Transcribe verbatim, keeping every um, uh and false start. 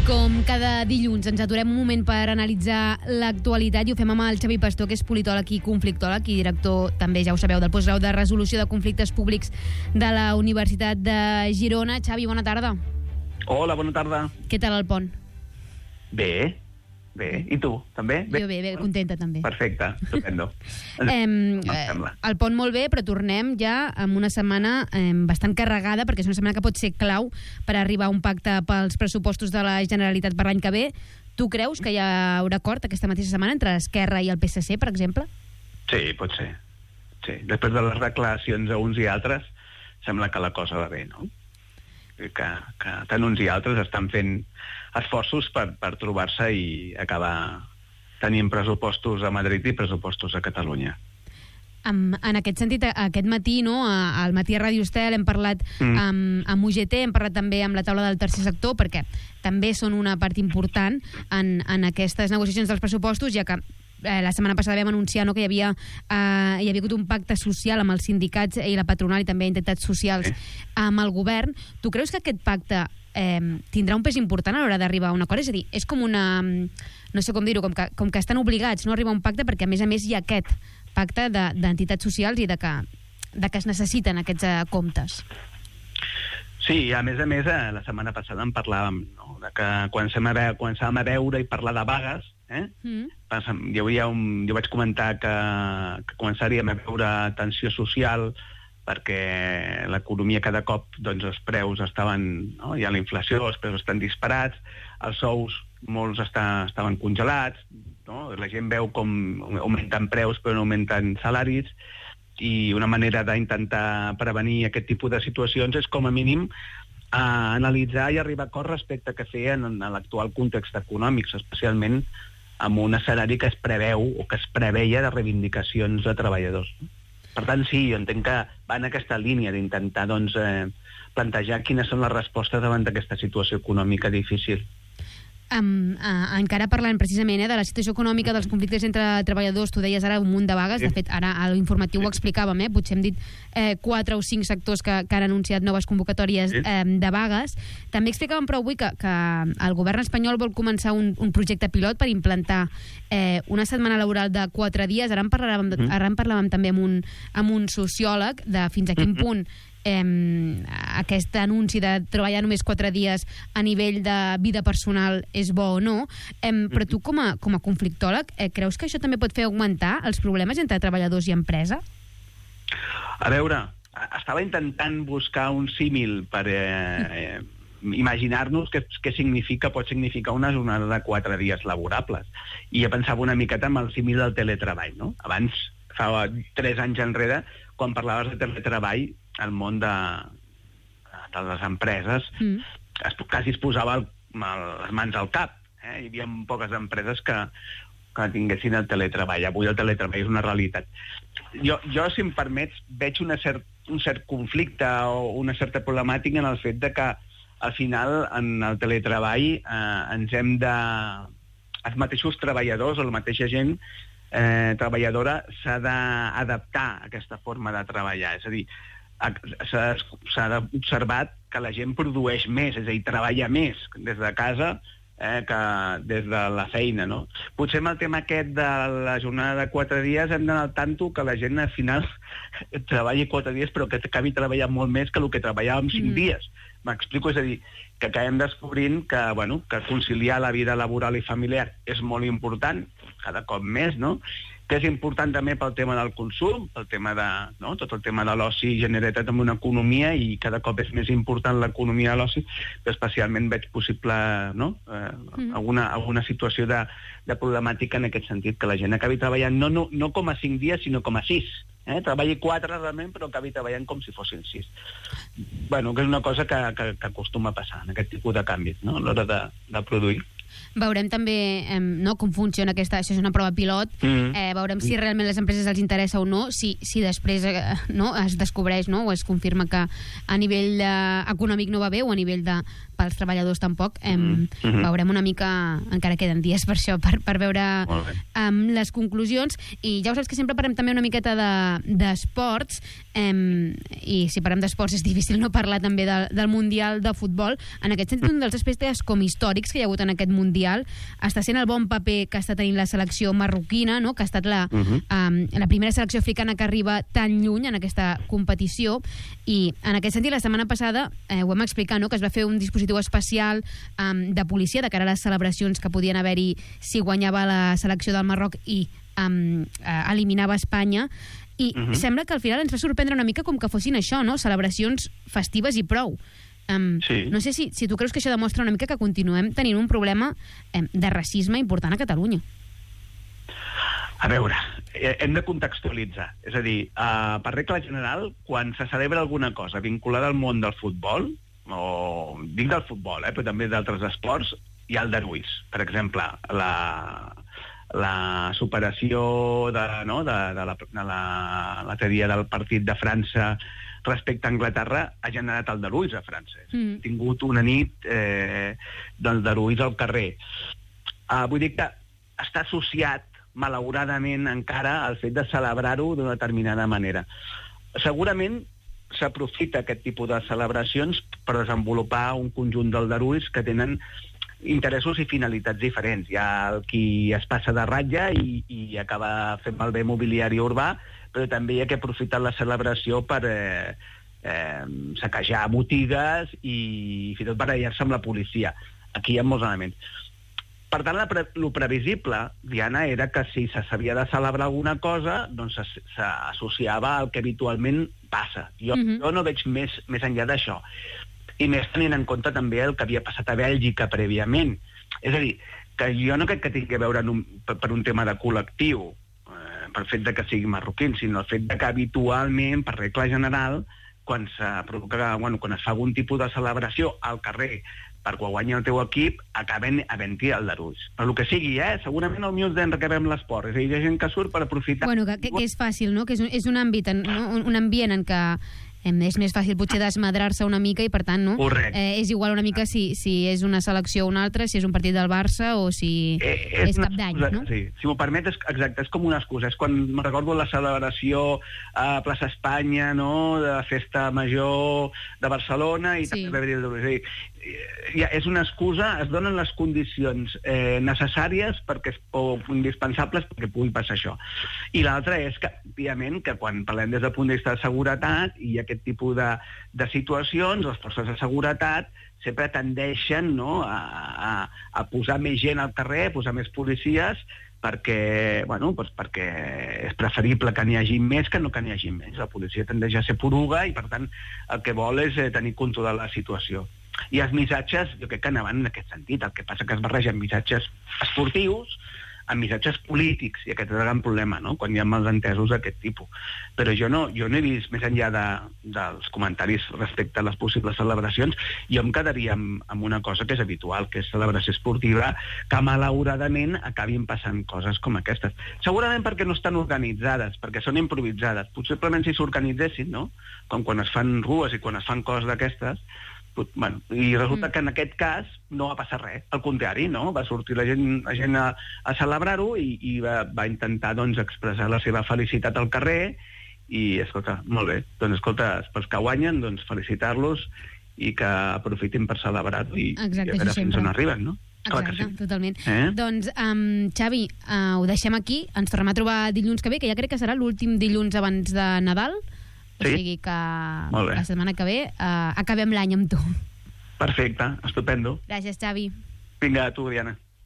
com cada dilluns ens aturem un moment per analitzar l'actualitat i ho fem amb el Xavi Pastor, que és politòleg i conflictòleg i director, també ja ho sabeu, del postgrau de resolució de conflictes públics de la Universitat de Girona. Xavi, bona tarda. Hola, bona tarda. Què tal el pont? Bé, bé. I tu, també? Bé. Jo bé, bé, contenta també. Perfecte, estupendo. eh, el pont molt bé, però tornem ja amb una setmana eh, bastant carregada, perquè és una setmana que pot ser clau per arribar a un pacte pels pressupostos de la Generalitat per l'any que ve. Tu creus que hi haurà acord aquesta mateixa setmana entre Esquerra i el P S C, per exemple? Sí, pot ser. Sí. Després de les declaracions a uns i altres, sembla que la cosa va bé, no? Que, que tant uns i altres estan fent esforços per, per trobar-se i acabar tenint pressupostos a Madrid i pressupostos a Catalunya. En, en aquest sentit, aquest matí, no, al matí a Ràdio Estel hem parlat mm. amb, amb U G T, hem parlat també amb la taula del tercer sector, perquè també són una part important en, en aquestes negociacions dels pressupostos, ja que eh, la setmana passada vam anunciar, no, que hi havia, eh, hi havia hagut un pacte social amb els sindicats i la patronal i també entitats socials sí. amb el govern. Tu creus que aquest pacte eh, tindrà un pes important a l'hora d'arribar a un acord? És a dir, és com una... no sé com dir-ho, com, que, com que estan obligats no, a arribar a un pacte, perquè a més a més hi ha aquest pacte d'entitats socials i de que, de que es necessiten aquests eh, comptes. Sí, a més a més, eh, la setmana passada en parlàvem, no? De que comencem a veure, començàvem a veure i parlar de vagues, eh? Mm. Hi hauria un, jo vaig comentar que, que començaríem a veure tensió social perquè l'economia cada cop, doncs els preus estaven, no? Hi ha la inflació, els preus estan disparats, els sous molts està, estaven congelats, no? La gent veu com augmenten preus però no augmenten salaris, i una manera d'intentar prevenir aquest tipus de situacions és com a mínim a analitzar i arribar a acord respecte a què feien en l'actual context econòmic, especialment amb un escenari que es preveu o que es preveia de reivindicacions de treballadors. Per tant, sí, jo entenc que va en aquesta línia d'intentar doncs, eh, plantejar quines són les respostes davant d'aquesta situació econòmica difícil. Um, uh, encara parlant precisament eh, de la situació econòmica, dels conflictes entre treballadors, tu deies ara un munt de vagues, sí. De fet ara a l'informatiu sí. Ho explicàvem, eh? Potser hem dit eh, quatre o cinc sectors que, que han anunciat noves convocatòries sí. eh, de vagues. També explicàvem però avui que, que el govern espanyol vol començar un, un projecte pilot per implantar eh, una setmana laboral de quatre dies. Ara en parlàvem, mm. ara en parlàvem també amb un, amb un sociòleg de fins a quin mm-hmm. punt Eh, aquest anunci de treballar només quatre dies a nivell de vida personal és bo o no, eh, però tu com a, com a conflictòleg eh, creus que això també pot fer augmentar els problemes entre treballadors i empresa? A veure, estava intentant buscar un símil per eh, eh, imaginar-nos què, què significa, pot significar una jornada de quatre dies laborables, i jo pensava una miqueta amb el símil del teletreball, no? Abans, fa tres anys enrere, quan parlaves de teletreball, el món de, de les empreses mm. es, quasi es posava el, el, les mans al cap. Eh? Hi havia poques empreses que, que tinguessin el teletreball. Avui el teletreball és una realitat. Jo, jo si em permets, veig una cert, un cert conflicte o una certa problemàtica en el fet de que al final en el teletreball eh, ens hem de... els mateixos treballadors o la mateixa gent eh, treballadora s'ha d'adaptar a aquesta forma de treballar. És a dir, s'ha observat que la gent produeix més, és a dir, treballa més des de casa eh, que des de la feina, no? Potser amb el tema aquest de la jornada de quatre dies hem d'anar al tanto que la gent al final treballi quatre dies però que acabi treballant molt més que el que treballava en cinc mm. dies. M'explico? És a dir, que acabem descobrint que, bueno, que conciliar la vida laboral i familiar és molt important, cada cop més, no? Que és important també pel tema del consum, pel tema de, no? Tot el tema de l'oci genera també una economia i cada cop és més important l'economia de l'oci, però especialment veig possible, no? eh, mm. alguna, alguna situació de, de problemàtica en aquest sentit, que la gent acabi treballant no, no, no com a cinc dies, sinó com a sis. Eh? Treballi quatre realment, però acabi treballant com si fossin sis. Bueno, que és una cosa que, que, que acostuma a passar en aquest tipus de canvis, no? A l'hora de, de produir. Veurem també eh, no, com funciona aquesta... Això és una prova pilot. Mm. Eh, veurem si realment les empreses els interessa o no, si, si després eh, no, es descobreix, no, o es confirma que a nivell eh, econòmic no va bé o a nivell de pels treballadors tampoc. Em, Mm -hmm. Veurem una mica, encara queden dies per això, per, per veure um, les conclusions. I ja ho saps que sempre parlem també una miqueta d'esports, de, um, i si parlem d'esports és difícil no parlar també del, del Mundial de Futbol. En aquest sentit, un dels aspectes com històrics que hi ha hagut en aquest Mundial està sent el bon paper que està tenint la selecció marroquina, no? Que ha estat la, uh -huh. um, la primera selecció africana que arriba tan lluny en aquesta competició. I en aquest sentit, la setmana passada eh, ho vam explicar, no? Que es va fer un dispositiu especial um, de policia de cara a les celebracions que podien haver-hi si guanyava la selecció del Marroc i um, uh, eliminava Espanya. I uh -huh. sembla que al final ens va sorprendre una mica com que fossin això, no? Celebracions festives i prou. Um, sí. No sé si, si tu creus que això demostra una mica que continuem tenint un problema um, de racisme important a Catalunya. A veure, hem de contextualitzar. És a dir, uh, per regla general, quan se celebra alguna cosa vinculada al món del futbol, o dic del futbol, eh, però també d'altres esports, hi ha aldarulls. Per exemple, la, la superació de, no, de, de la, de la, la teoria del partit de França respecte a Anglaterra ha generat aldarulls a França. Mm. Ha tingut una nit eh, d'aldarulls al carrer. Uh, vull dir que està associat, malauradament, encara al fet de celebrar-ho d'una determinada manera. Segurament s'aprofita aquest tipus de celebracions per desenvolupar un conjunt d'aldarulls que tenen interessos i finalitats diferents. Hi ha el qui es passa de ratlla i, i acaba fent malbé mobiliari urbà, però també hi ha que aprofitar la celebració per eh, eh, saquejar botigues i fins i tot barallar-se amb la policia. Aquí hi ha molts elements. Per tant, el previsible, Diana, era que si se s'havia de celebrar alguna cosa, doncs s'associava al que habitualment passa. Jo, uh-huh. jo no veig més, més enllà d'això. I més tenint en compte també el que havia passat a Bèlgica prèviament. És a dir, que jo no crec que tingui a veure en un, per, per un tema de col·lectiu, eh, per fet de que sigui marroquins, sinó el fet de que habitualment, per regla general, quan, provoca, bueno, quan es fa algun tipus de celebració al carrer per quan guanya el teu equip, acaben havent-hi aldarulls. Per el que sigui, eh? Segurament el millor és que acabem l'esport. És a dir, hi ha gent que surt per aprofitar... Bueno, que, que és fàcil, no? Que és un, és un àmbit, no? un, un ambient en què és més fàcil potser desmadrar-se una mica i, per tant, no? Eh, és igual una mica si, si és una selecció o una altra, si és un partit del Barça o si eh, és, és cap d'any, no? Sí. Si m'ho permet, és, exacte, és com una excusa. És quan me recordo la celebració a Plaça Espanya, no?, de la festa major de Barcelona i sí. també va haver-hi... És a dir, ja, és una excusa, es donen les condicions eh, necessàries perquè o indispensables perquè pugui passar això. I l'altra és que, òbviament, que quan parlem des del punt de vista de seguretat i aquest tipus de, de situacions, les forces de seguretat sempre tendeixen, no?, a, a, a posar més gent al carrer, a posar més policies, perquè, bueno, doncs perquè és preferible que n'hi hagi més que no que n'hi hagi més. La policia tendeix a ser poruga i, per tant, el que vol és eh, tenir control de la situació. I els missatges, jo crec que anaven en aquest sentit. El que passa que es barregen missatges esportius amb missatges polítics, i aquest és el gran problema, no?, quan hi ha malentesos d'aquest tipus. Però jo no, jo no he vist, més enllà de, dels comentaris respecte a les possibles celebracions, jo em quedaria amb, amb una cosa que és habitual, que és celebració esportiva, que malauradament acabin passant coses com aquestes. Segurament perquè no estan organitzades, perquè són improvisades. Possiblement si s'organitzessin, no?, com quan es fan rues i quan es fan coses d'aquestes, bueno, i resulta que en aquest cas no va passar res, al contrari, no? Va sortir la gent, la gent a, a celebrar-ho i, i va, va intentar, doncs, expressar la seva felicitat al carrer i, escolta, molt bé, doncs, escolta, pels que guanyen, doncs, felicitar-los i que aprofitin per celebrar-ho i, Exacte, i a veure fins on arriben, no? Exacte, sí. Totalment. Eh? Doncs, um, Xavi, uh, ho deixem aquí, ens tornem a trobar dilluns que ve, que ja crec que serà l'últim dilluns abans de Nadal. O sí? sigui que la setmana que ve uh, acabem l'any amb tu. Perfecte, estupendo. Gràcies, Xavi. Vinga, a tu, Diana.